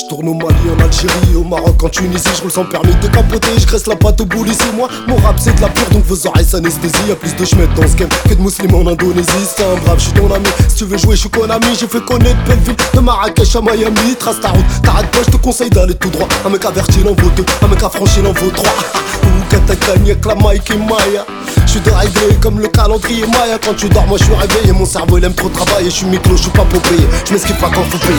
Je tourne au Mali, en Algérie, au Maroc, en Tunisie. Je roule sans permis décapoté, je graisse la pâte au boule ici. Moi, mon rap c'est de la pure, donc vos oreilles s'anesthésie. Y'a plus de chemètes dans ce game que de musulmans en Indonésie. C'est un brave, je suis ton ami. Si tu veux jouer, je suis Konami. J'ai fait connaître Belleville, de Marrakech à Miami. Trace ta route, t'arrêtes pas, je te conseille d'aller tout droit. Un mec averti, il en vaut deux, un mec affranchi, il en vaut trois. Ou Katakani avec la Mike et Maya. Je suis déréglé comme le calendrier Maya. Quand tu dors, moi je suis réveillé. Mon cerveau il aime trop travailler. Je suis micro, je suis pas Popeye. Je m'esquive pas quand faut payer.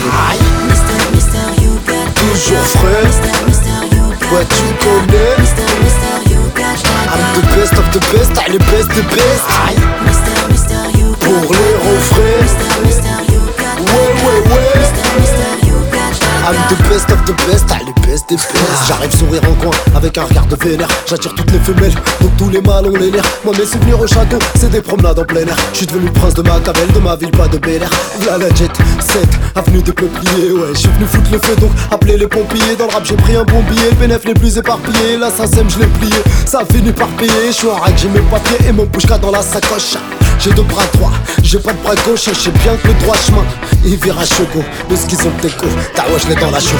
Mister, you got Toujours frais. Mister, you got Ouais, tu connais. Mister, you got I'm the best of the best. T'as les best des best. Mister, you got Pour les refrains. Mister, you got Ouais. Mister, you got I'm the best of the best, t'as les best des best. J'arrive sourire en coin, avec un regard de vénère. J'attire toutes les femelles, donc tous les mâles ont les nerfs. Moi mes souvenirs au château, c'est des promenades en plein air. Je suis devenu le prince de Machiavel, de ma ville, pas de Bel Air. V'là la jet, 7, avenue des Peupliers. Ouais, je suis venu foutre le feu, donc appelez les pompiers. Dans le rap j'ai pris un bon billet, le bénéf les plus éparpillés. La SACEM je l'ai plié, ça a fini par payer. Je suis en règle, j'ai mes papiers et mon bouche-cas dans la sacoche. J'ai deux bras droits, j'ai pas de bras gauche. Je sais bien que le droit chemin, il vire à chevaux. De ce qu'ils ont déco, ta ouais je l'ai dans la cheveux.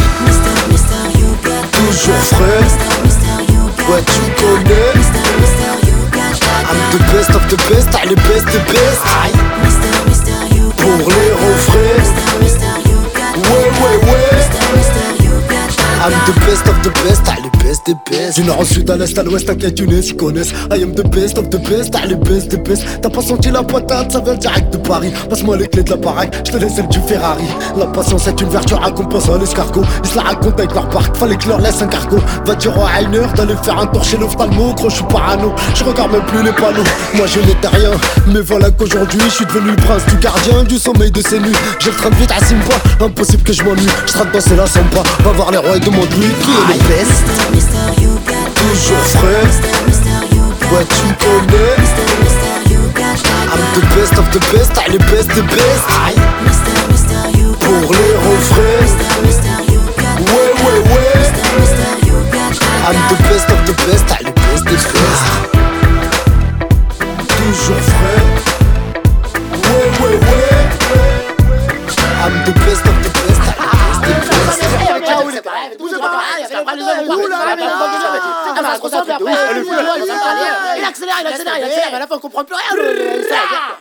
Mister, you got Toujours frais, Mister, you got ouais tu connais. Mister, you got I'm the best of the best, t'as les best des best. Mister, you got Pour les refrains, Mister, you got ouais. Mister, you got I'm the best of the best, t'as les best des best. Du nord au sud, à l'est, à l'ouest, t'inquiète, Younes, ils connaissent. I am the best of the best, t'as les best des best. T'as pas senti la patate, ça vient direct de Paris. Passe-moi les clés de la baraque, je te laisse celle du Ferrari. La patience est une vertu, raconte à l'escargot. Ils se la racontent avec leur parc, fallait que leur laisse un cargo. Va dire au Rainer d'aller faire un tour chez l'ophtalmo. Gros, je suis parano, je regarde même plus les panneaux. Moi je n'étais rien, mais voilà qu'aujourd'hui je suis devenu le prince du gardien du sommeil de ces nuits. J'ai le train de vite à Simba, impossible que je m'ennuie. Je traite danser la samba, va voir les rois et demande-lui qui est le best. Mister, you got Toujours frais, Mister, you got ouais tu connais. Mister, you got I'm the best of the best, t'as les best des best. Mister, you got Pour les refrains, Mister, you got ouais. Mister, you got I'm the best of the best, t'as les best des best. Toujours frais, ouais. I'm the best of the best, t'as les best des best. Il accélère, à la fin on comprend plus rien.